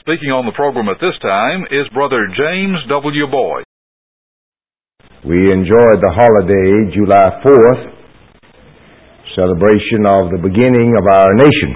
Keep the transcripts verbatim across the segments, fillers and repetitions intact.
Speaking on the program at this time is Brother James W. Boyd. We enjoyed the holiday, July fourth, celebration of the beginning of our nation.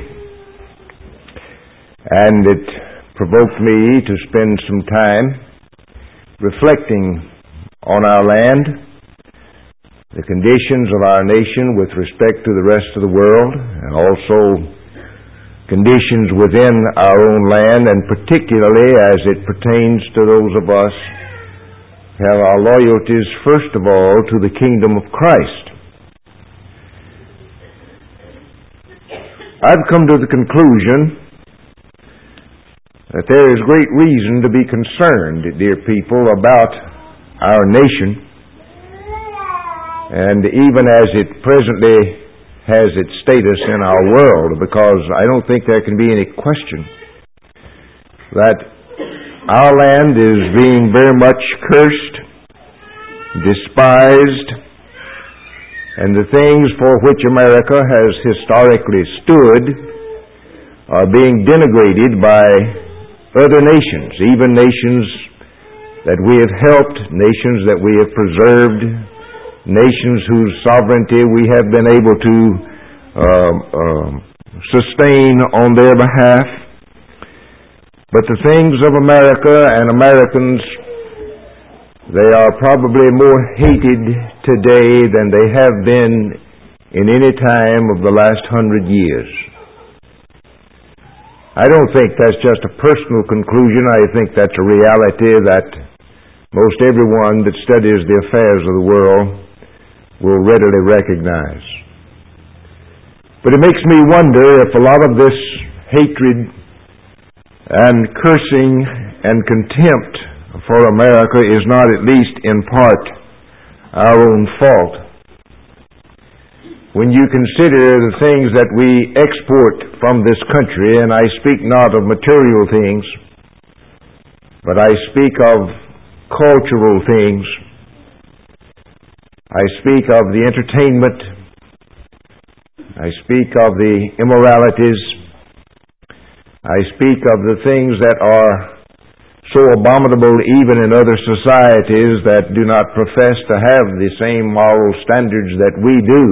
And it provoked me to spend some time reflecting on our land, the conditions of our nation with respect to the rest of the world, and also conditions within our own land, and particularly as it pertains to those of us who have our loyalties, first of all, to the kingdom of Christ. I've come to the conclusion that there is great reason to be concerned, dear people, about our nation, and even as it presently has its status in our world, because I don't think there can be any question that our land is being very much cursed, despised, and the things for which America has historically stood are being denigrated by other nations, even nations that we have helped, nations that we have preserved, nations whose sovereignty we have been able to uh, uh, sustain on their behalf. But the things of America and Americans, they are probably more hated today than they have been in any time of the last hundred years. I don't think that's just a personal conclusion. I think that's a reality that most everyone that studies the affairs of the world will readily recognize. But it makes me wonder if a lot of this hatred and cursing and contempt for America is not, at least in part, our own fault. When you consider the things that we export from this country, and I speak not of material things, but I speak of cultural things, I speak of the entertainment, I speak of the immoralities, I speak of the things that are so abominable even in other societies that do not profess to have the same moral standards that we do.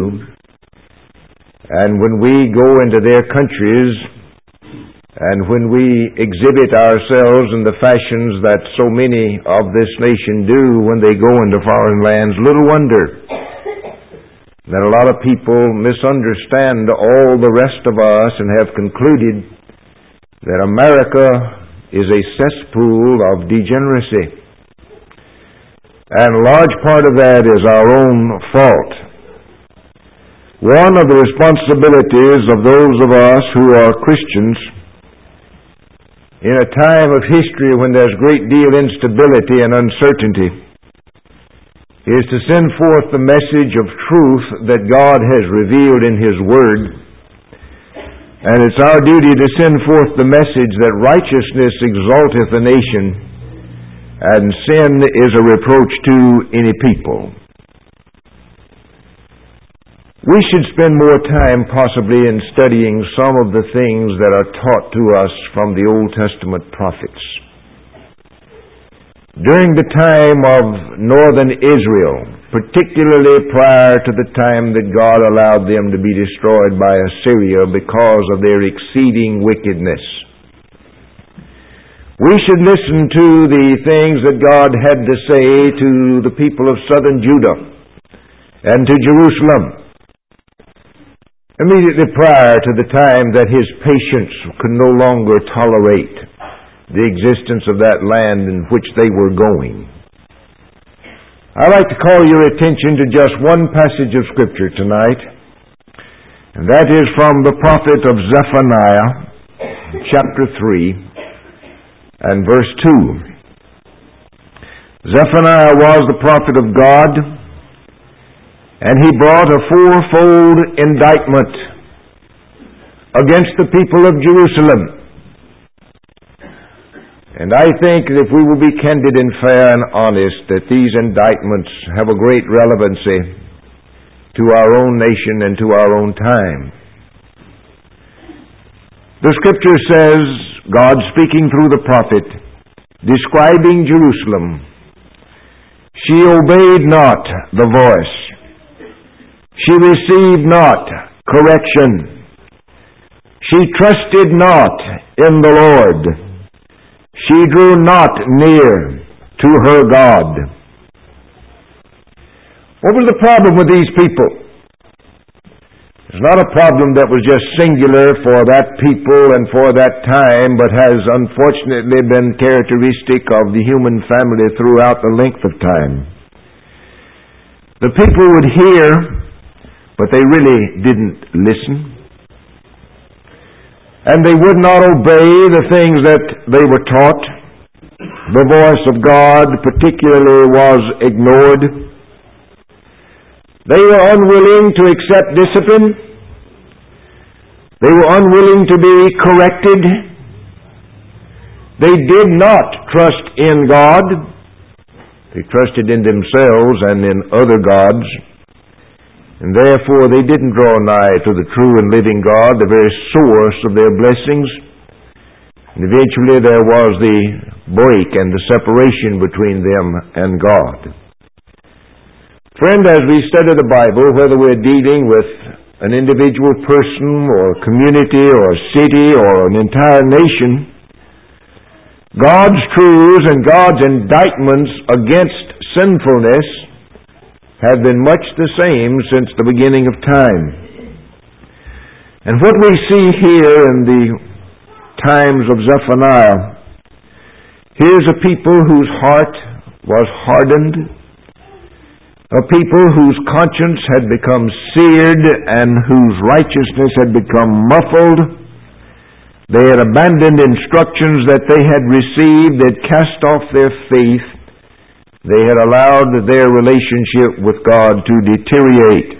And when we go into their countries, and when we exhibit ourselves in the fashions that so many of this nation do when they go into foreign lands, little wonder that a lot of people misunderstand all the rest of us and have concluded that America is a cesspool of degeneracy. And a large part of that is our own fault. One of the responsibilities of those of us who are Christians in a time of history when there's great deal of instability and uncertainty is to send forth the message of truth that God has revealed in His Word. And it's our duty to send forth the message that righteousness exalteth a nation, and sin is a reproach to any people. We should spend more time possibly in studying some of the things that are taught to us from the Old Testament prophets. During the time of northern Israel, particularly prior to the time that God allowed them to be destroyed by Assyria because of their exceeding wickedness, we should listen to the things that God had to say to the people of southern Judah and to Jerusalem immediately prior to the time that His patience could no longer tolerate the existence of that land in which they were going. I'd like to call your attention to just one passage of Scripture tonight, and that is from the prophet of Zephaniah, chapter three, and verse two. Zephaniah was the prophet of God, and he brought a fourfold indictment against the people of Jerusalem. And I think that if we will be candid and fair and honest, that these indictments have a great relevancy to our own nation and to our own time. The Scripture says, God speaking through the prophet, describing Jerusalem. She obeyed not the voice. She received not correction. She trusted not in the Lord. She drew not near to her God. What was the problem with these people? It's not a problem that was just singular for that people and for that time, but has unfortunately been characteristic of the human family throughout the length of time. The people would hear, but they really didn't listen. And they would not obey the things that they were taught. The voice of God particularly was ignored. They were unwilling to accept discipline. They were unwilling to be corrected. They did not trust in God. They trusted in themselves and in other gods. And therefore they didn't draw nigh to the true and living God, the very source of their blessings. And eventually there was the break and the separation between them and God. Friend, as we study the Bible, whether we're dealing with an individual person or a community or a city or an entire nation, God's truths and God's indictments against sinfulness have been much the same since the beginning of time. And what we see here in the times of Zephaniah, here's a people whose heart was hardened, a people whose conscience had become seared and whose righteousness had become muffled. They had abandoned instructions that they had received. They had cast off their faith. They had allowed their relationship with God to deteriorate.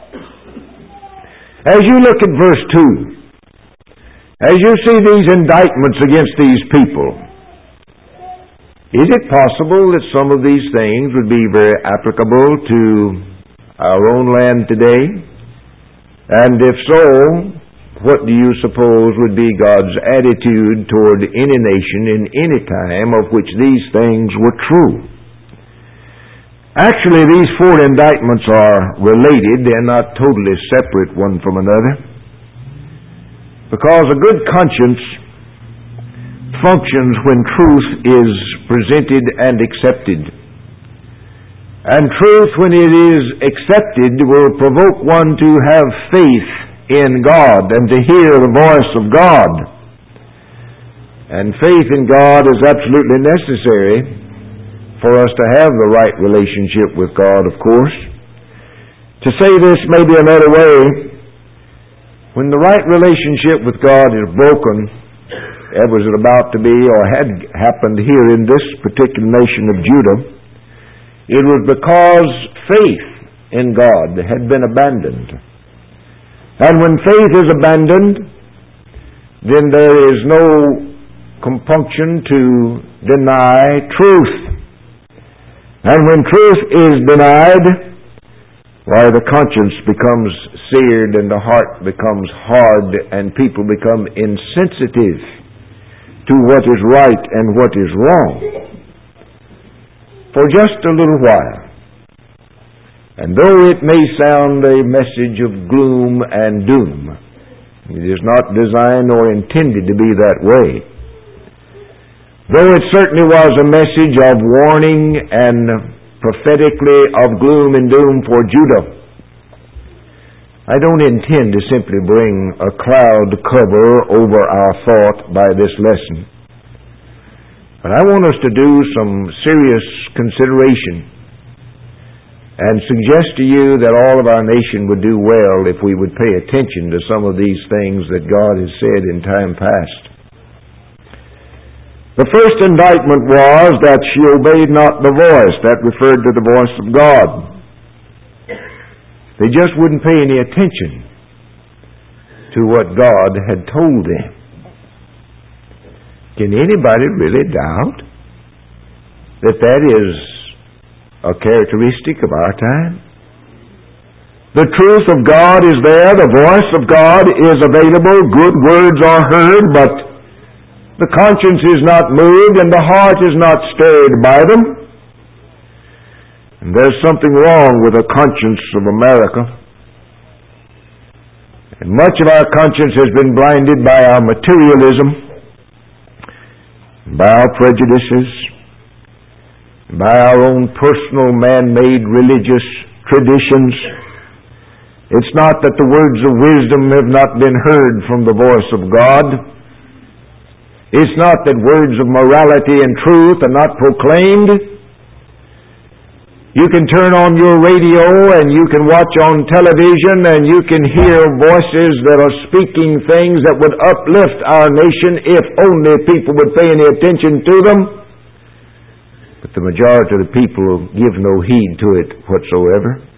As you look at verse two, as you see these indictments against these people, is it possible that some of these things would be very applicable to our own land today? And if so, what do you suppose would be God's attitude toward any nation in any time of which these things were true? Actually, these four indictments are related. They're not totally separate one from another. Because a good conscience functions when truth is presented and accepted. And truth, when it is accepted, will provoke one to have faith in God and to hear the voice of God. And faith in God is absolutely necessary for us to have the right relationship with God, of course. To say this maybe another way, when the right relationship with God is broken, as was about to be or had happened here in this particular nation of Judah, it was because faith in God had been abandoned. And when faith is abandoned, then there is no compunction to deny truth. And when truth is denied, why, the conscience becomes seared and the heart becomes hard and people become insensitive to what is right and what is wrong for just a little while. And though it may sound a message of gloom and doom, it is not designed or intended to be that way. Though it certainly was a message of warning and prophetically of gloom and doom for Judah, I don't intend to simply bring a cloud cover over our thought by this lesson. But I want us to do some serious consideration and suggest to you that all of our nation would do well if we would pay attention to some of these things that God has said in time past. The first indictment was that she obeyed not the voice. That referred to the voice of God. They just wouldn't pay any attention to what God had told them. Can anybody really doubt that that is a characteristic of our time? The truth of God is there. The voice of God is available. Good words are heard, but the conscience is not moved, and the heart is not stirred by them. And there's something wrong with the conscience of America. And much of our conscience has been blinded by our materialism, by our prejudices, by our own personal man-made religious traditions. It's not that the words of wisdom have not been heard from the voice of God. It's not that words of morality and truth are not proclaimed. You can turn on your radio and you can watch on television and you can hear voices that are speaking things that would uplift our nation if only people would pay any attention to them. But the majority of the people give no heed to it whatsoever.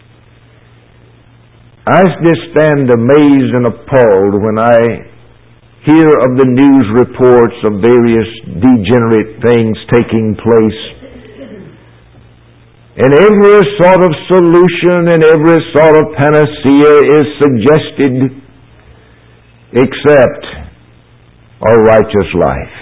I just stand amazed and appalled when I hear of the news reports of various degenerate things taking place. And every sort of solution and every sort of panacea is suggested except a righteous life.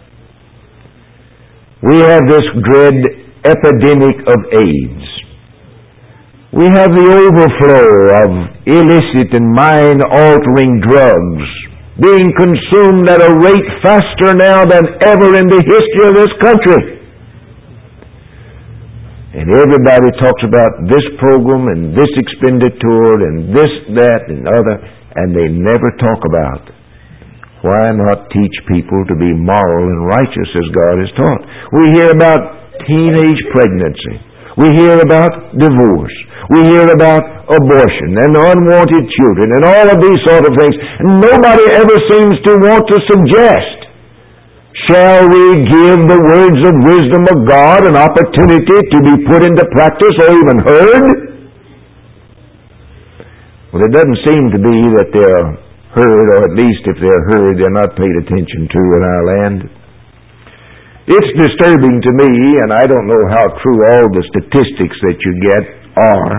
We have this dread epidemic of AIDS. We have the overflow of illicit and mind-altering drugs being consumed at a rate faster now than ever in the history of this country. And everybody talks about this program and this expenditure and this, that, and other, and they never talk about why not teach people to be moral and righteous as God has taught. We hear about teenage pregnancy. We hear about divorce. We hear about abortion and unwanted children and all of these sort of things. And nobody ever seems to want to suggest, shall we give the words of wisdom of God an opportunity to be put into practice or even heard? Well, it doesn't seem to be that they're heard, or at least if they're heard, they're not paid attention to in our land. It's disturbing to me, and I don't know how true all the statistics that you get are,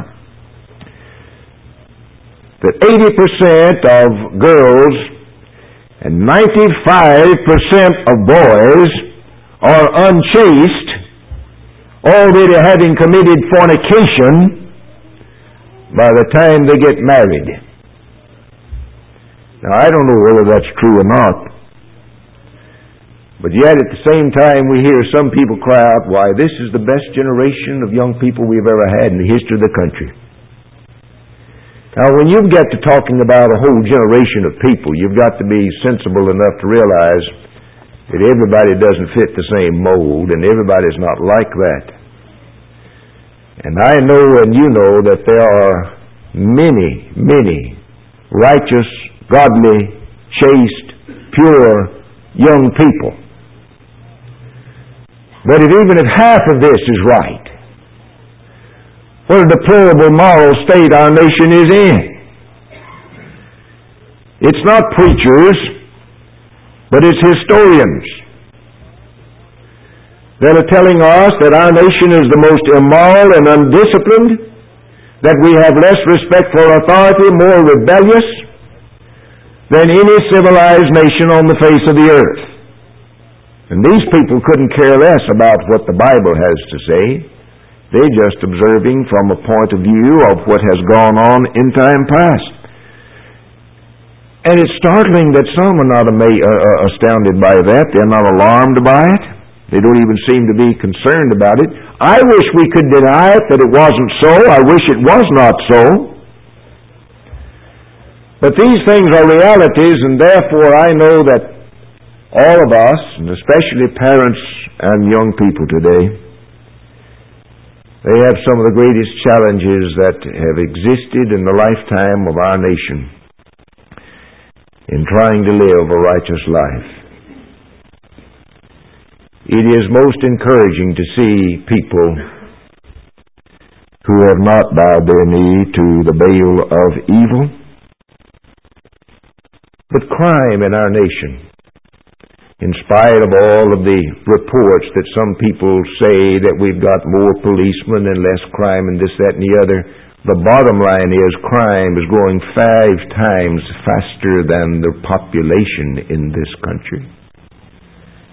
that eighty percent of girls and ninety-five percent of boys are unchaste, already having committed fornication by the time they get married. Now, I don't know whether that's true or not, but yet at the same time we hear some people cry out, why, this is the best generation of young people we've ever had in the history of the country. Now, when you get to talking about a whole generation of people, you've got to be sensible enough to realize that everybody doesn't fit the same mold, and everybody's not like that. And I know and you know that there are many, many righteous, godly, chaste, pure young people. But if even if half of this is right, what a deplorable moral state our nation is in. It's not preachers, but it's historians that are telling us that our nation is the most immoral and undisciplined, that we have less respect for authority, more rebellious than any civilized nation on the face of the earth. And these people couldn't care less about what the Bible has to say. They're just observing from a point of view of what has gone on in time past. And it's startling that some are not ama- uh, astounded by that. They're not alarmed by it. They don't even seem to be concerned about it. I wish we could deny it, that it wasn't so. I wish it was not so. But these things are realities, and therefore I know that all of us, and especially parents and young people today, they have some of the greatest challenges that have existed in the lifetime of our nation in trying to live a righteous life. It is most encouraging to see people who have not bowed their knee to the Baal of evil. But crime in our nation, in spite of all of the reports that some people say that we've got more policemen and less crime and this, that, and the other, the bottom line is crime is growing five times faster than the population in this country.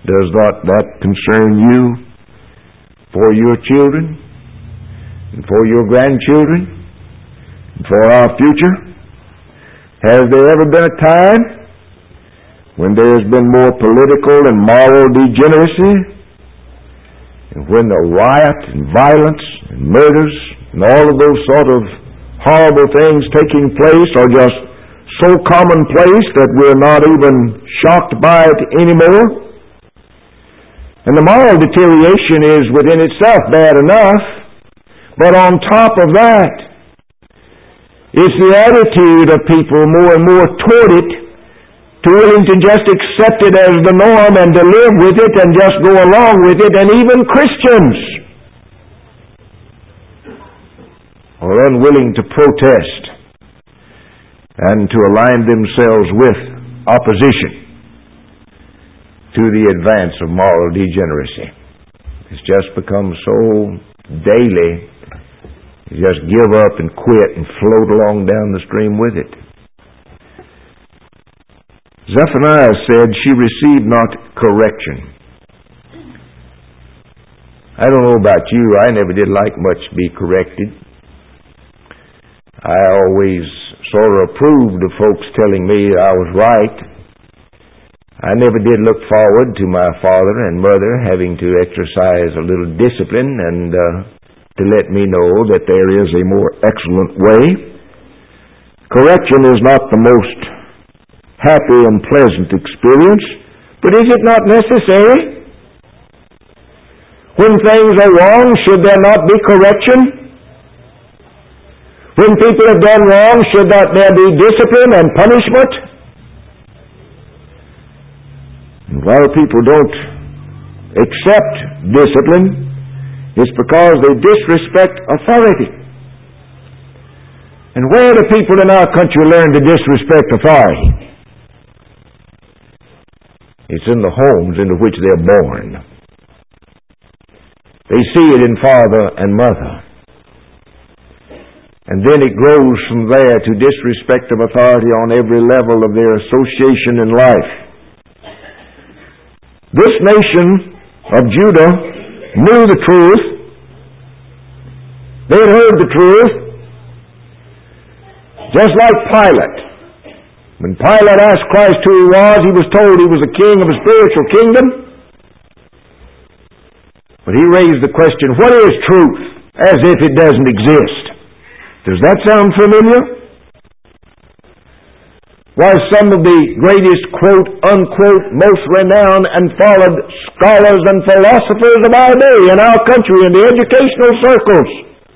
Does not that concern you for your children and for your grandchildren and for our future? Has there ever been a time when there has been more political and moral degeneracy, and when the riot and violence and murders and all of those sort of horrible things taking place are just so commonplace that we're not even shocked by it anymore? And the moral deterioration is within itself bad enough, but on top of that, it's the attitude of people more and more toward it, to willing to just accept it as the norm and to live with it and just go along with it, and even Christians are unwilling to protest and to align themselves with opposition to the advance of moral degeneracy. It's just become so daily, you just give up and quit and float along down the stream with it. Zephaniah said she received not correction. I don't know about you, I never did like much to be corrected. I always sort of approved of folks telling me I was right. I never did look forward to my father and mother having to exercise a little discipline and uh, to let me know that there is a more excellent way. Correction is not the most happy and pleasant experience, but is it not necessary? When things are wrong, should there not be correction? When people have done wrong, should not there be discipline and punishment? And while people don't accept discipline, it's because they disrespect authority. And where do people in our country learn to disrespect authority? It's in the homes into which they're born. They see it in father and mother. And then it grows from there to disrespect of authority on every level of their association in life. This nation of Judah knew the truth. They had heard the truth. Just like Pilate. When Pilate asked Christ who he was, he was told he was a king of a spiritual kingdom. But he raised the question, what is truth? As if it doesn't exist. Does that sound familiar? Why, some of the greatest, quote, unquote, most renowned and followed scholars and philosophers of our day in our country in the educational circles,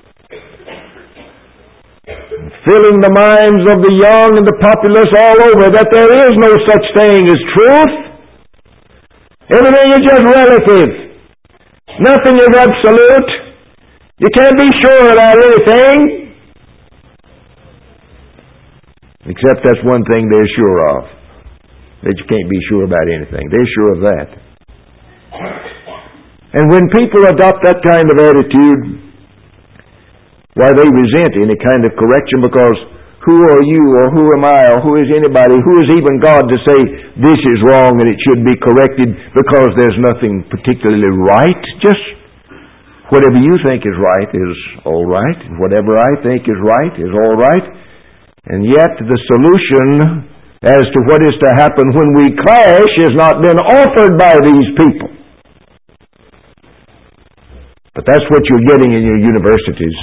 filling the minds of the young and the populace all over that there is no such thing as truth. Everything is just relative. Nothing is absolute. You can't be sure about anything. Except that's one thing they're sure of. That you can't be sure about anything. They're sure of that. And when people adopt that kind of attitude, why, they resent any kind of correction, because who are you, or who am I, or who is anybody, who is even God to say this is wrong and it should be corrected because there's nothing particularly right? Just whatever you think is right is all right. Whatever I think is right is all right. And yet the solution as to what is to happen when we clash has not been offered by these people. But that's what you're getting in your universities.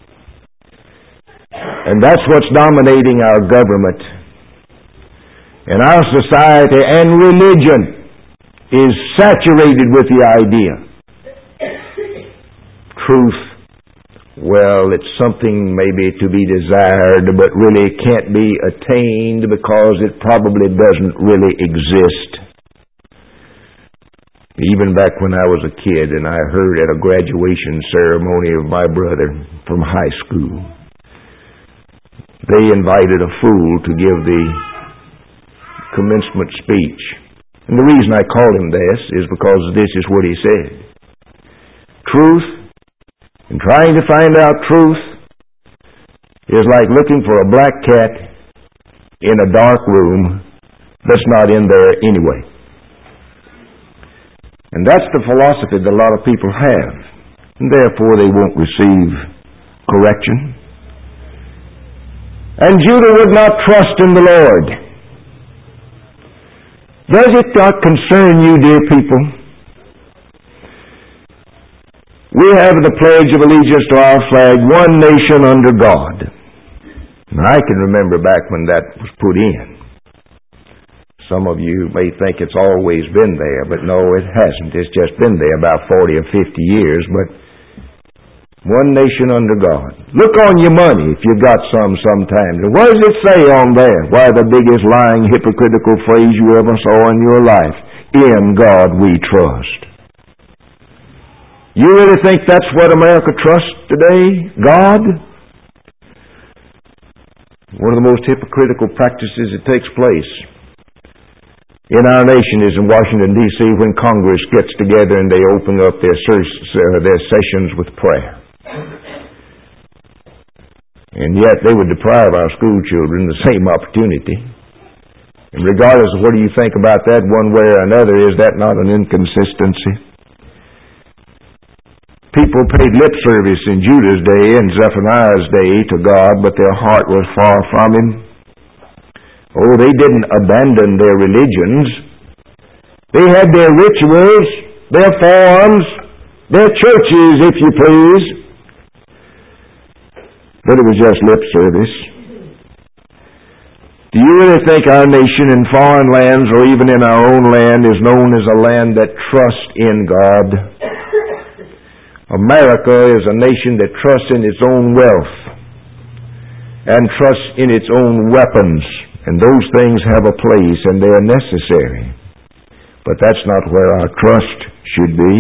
And that's what's dominating our government. And our society and religion is saturated with the idea. Truth, well, it's something maybe to be desired, but really can't be attained because it probably doesn't really exist. Even back when I was a kid and I heard at a graduation ceremony of my brother from high school, they invited a fool to give the commencement speech. And the reason I call him this is because this is what he said. Truth, and trying to find out truth, is like looking for a black cat in a dark room that's not in there anyway. And that's the philosophy that a lot of people have. And therefore they won't receive correction. And Judah would not trust in the Lord. Does it not concern you, dear people? We have the Pledge of Allegiance to our flag, one nation under God. And I can remember back when that was put in. Some of you may think it's always been there, but no, it hasn't. It's just been there about forty or fifty years, but one nation under God. Look on your money if you've got some sometimes. And what does it say on there? Why, the biggest lying, hypocritical phrase you ever saw in your life. In God we trust. You really think that's what America trusts today? God? One of the most hypocritical practices that takes place in our nation is in Washington, D C, when Congress gets together and they open up their, uh, their sessions with prayer. And yet they would deprive our school children the same opportunity. And regardless of what you think about that one way or another, is that not an inconsistency? People paid lip service in Judah's day and Zephaniah's day to God, but their heart was far from Him. Oh, they didn't abandon their religions. They had their rituals, their forms, their churches, if you please. But it was just lip service. Do you really think our nation in foreign lands or even in our own land is known as a land that trusts in God? America is a nation that trusts in its own wealth and trusts in its own weapons. And those things have a place and they are necessary. But that's not where our trust should be.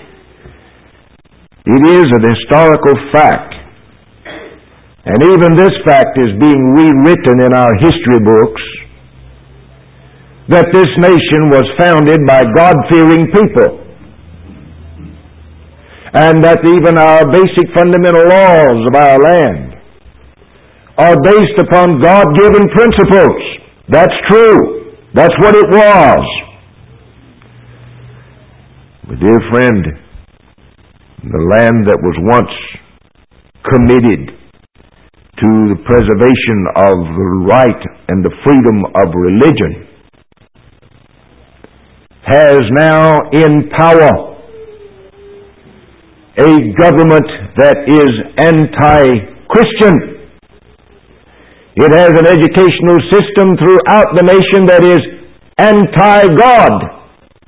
It is an historical fact. And even this fact is being rewritten in our history books, that this nation was founded by God-fearing people. And that even our basic fundamental laws of our land are based upon God-given principles. That's true. That's what it was. But dear friend, the land that was once committed to the preservation of the right and the freedom of religion has now in power a government that is anti-Christian. It has an educational system throughout the nation that is anti-God.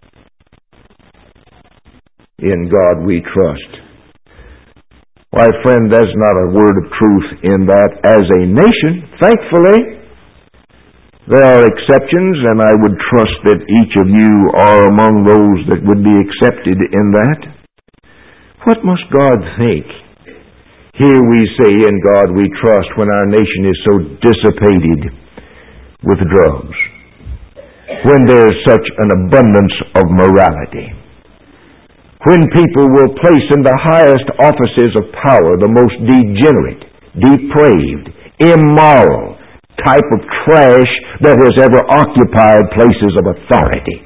In God we trust. Why, friend, there's not a word of truth in that as a nation. Thankfully, there are exceptions, and I would trust that each of you are among those that would be accepted in that. What must God think? Here we say, in God we trust, when our nation is so dissipated with drugs, when there's such an abundance of morality, when people will place in the highest offices of power the most degenerate, depraved, immoral type of trash that has ever occupied places of authority.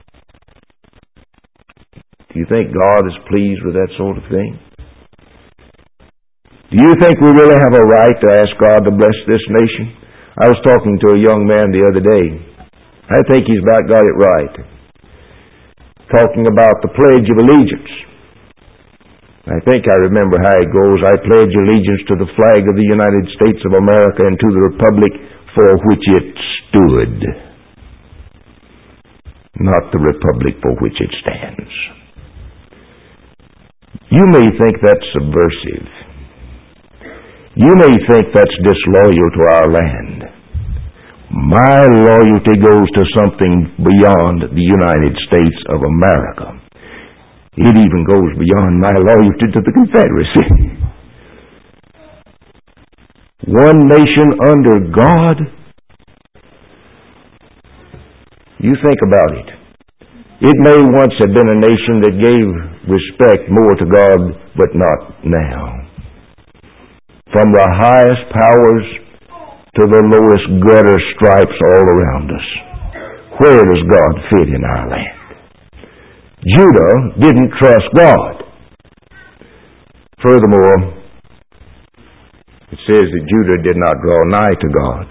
Do you think God is pleased with that sort of thing? Do you think we really have a right to ask God to bless this nation? I was talking to a young man the other day. I think he's about got it right. Talking about the Pledge of Allegiance. I think I remember how it goes. I pledge allegiance to the flag of the United States of America and to the republic for which it stood. Not the republic for which it stands. You may think that's subversive. You may think that's disloyal to our land. My loyalty goes to something beyond the United States of America. It even goes beyond my loyalty to the Confederacy. One nation under God. You think about it. It may once have been a nation that gave respect more to God, but not now. From the highest powers to the lowest gutter stripes all around us. Where does God fit in our land? Judah didn't trust God. Furthermore, it says that Judah did not draw nigh to God.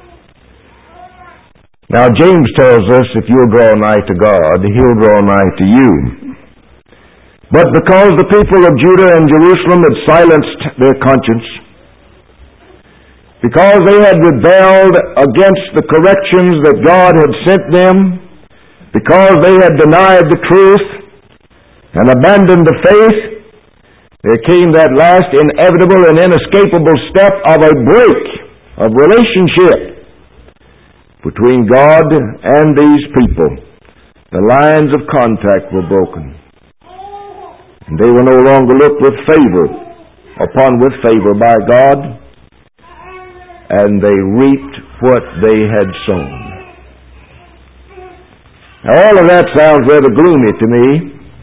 Now James tells us if you'll draw nigh to God, He'll draw nigh to you. But because the people of Judah and Jerusalem had silenced their conscience, because they had rebelled against the corrections that God had sent them, because they had denied the truth and abandoned the faith, there came that last inevitable and inescapable step of a break of relationship between God and these people. The lines of contact were broken. And they were no longer looked with favor upon with favor by God, and they reaped what they had sown. Now all of that sounds rather gloomy to me.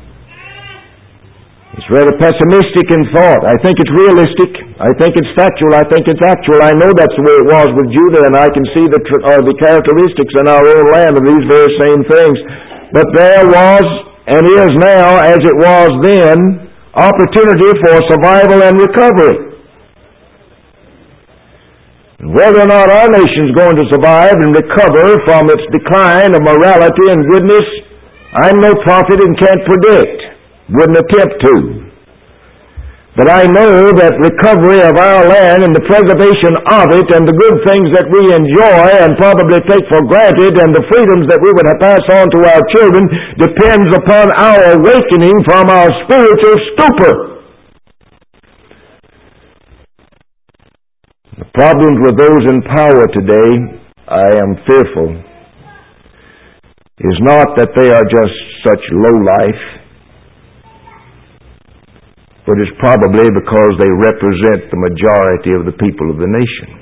It's rather pessimistic in thought. I think it's realistic. I think it's factual. I think it's actual. I know that's the way it was with Judah, and I can see the, tr- uh, the characteristics in our own land of these very same things. But there was, and is now, as it was then, opportunity for survival and recovery. Whether or not our nation's going to survive and recover from its decline of morality and goodness, I'm no prophet and can't predict. Wouldn't attempt to. But I know that recovery of our land and the preservation of it and the good things that we enjoy and probably take for granted and the freedoms that we would pass on to our children depends upon our awakening from our spiritual stupor. The problems with those in power today, I am fearful, is not that they are just such low life, but it's probably because they represent the majority of the people of the nation.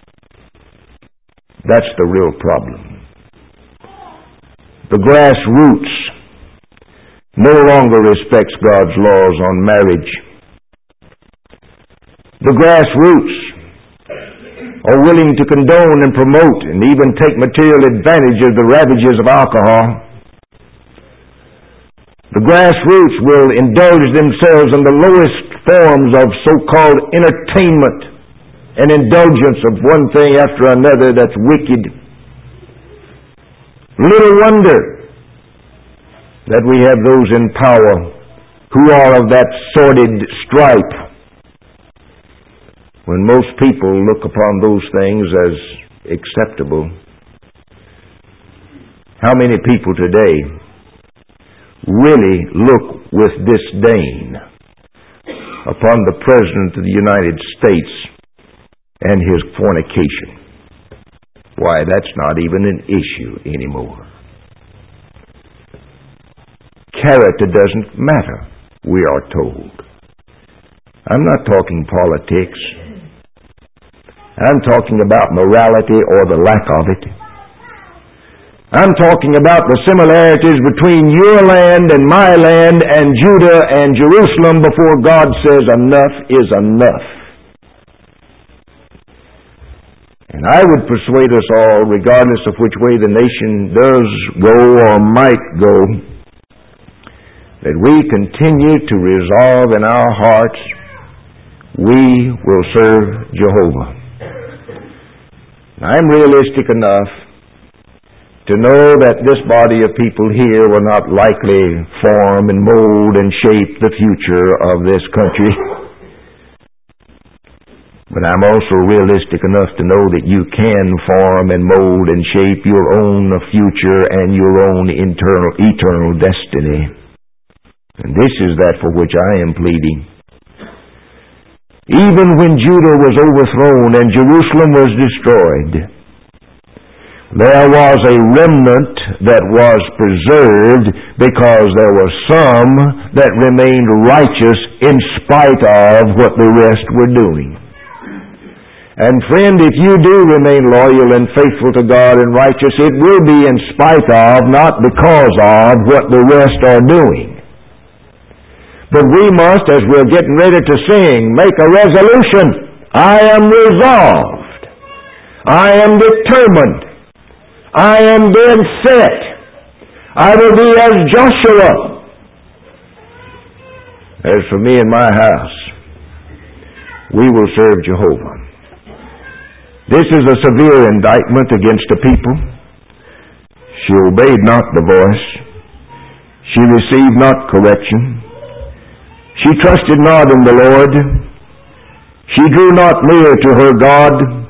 That's the real problem. The grassroots no longer respects God's laws on marriage. The grassroots are willing to condone and promote and even take material advantage of the ravages of alcohol. The grassroots will indulge themselves in the lowest forms of so-called entertainment and indulgence of one thing after another that's wicked. Little wonder that we have those in power who are of that sordid stripe, when most people look upon those things as acceptable. How many people today really look with disdain upon the President of the United States and his fornication? Why, that's not even an issue anymore. Character doesn't matter, we are told. I'm not talking politics. I'm talking about morality or the lack of it. I'm talking about the similarities between your land and my land and Judah and Jerusalem before God says enough is enough. And I would persuade us all, regardless of which way the nation does go or might go, that we continue to resolve in our hearts we will serve Jehovah. I'm realistic enough to know that this body of people here will not likely form and mold and shape the future of this country. But I'm also realistic enough to know that you can form and mold and shape your own future and your own internal, eternal destiny. And this is that for which I am pleading. Even when Judah was overthrown and Jerusalem was destroyed, there was a remnant that was preserved because there were some that remained righteous in spite of what the rest were doing. And friend, if you do remain loyal and faithful to God and righteous, it will be in spite of, not because of, what the rest are doing. But we must, as we're getting ready to sing, make a resolution. I am resolved. I am determined. I am dead set. I will be as Joshua, As for me and my house, we will serve Jehovah. This is a severe indictment against the people. She obeyed not the voice. She received not correction. She trusted not in the Lord. She drew not near to her God.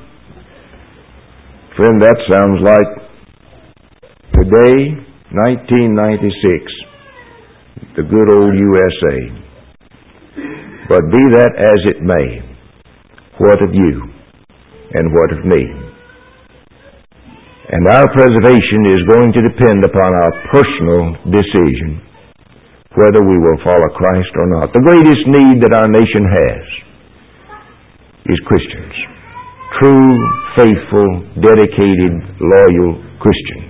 Friend, that sounds like today, nineteen ninety-six, the good old U S A. But be that as it may, what of you and what of me? And our preservation is going to depend upon our personal decision whether we will follow Christ or not. The greatest need that our nation has is Christians. True, faithful, dedicated, loyal Christians.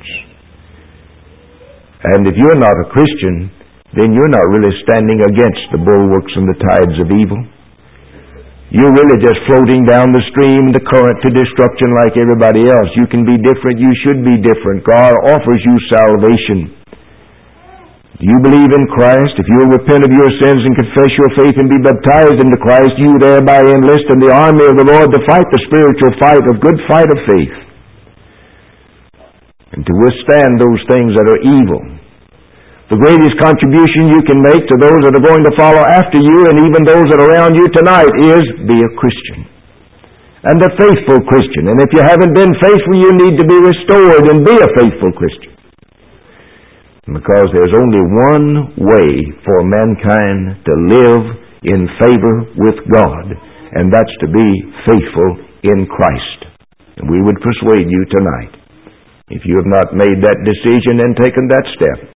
And if you're not a Christian, then you're not really standing against the bulwarks and the tides of evil. You're really just floating down the stream, the current to destruction like everybody else. You can be different. You should be different. God offers you salvation. Do you believe in Christ? If you'll repent of your sins and confess your faith and be baptized into Christ, you thereby enlist in the army of the Lord to fight the spiritual fight, a good fight of faith, and to withstand those things that are evil. The greatest contribution you can make to those that are going to follow after you and even those that are around you tonight is be a Christian. And a faithful Christian. And if you haven't been faithful, you need to be restored and be a faithful Christian. Because there's only one way for mankind to live in favor with God, and that's to be faithful in Christ. And we would persuade you tonight, if you have not made that decision and taken that step,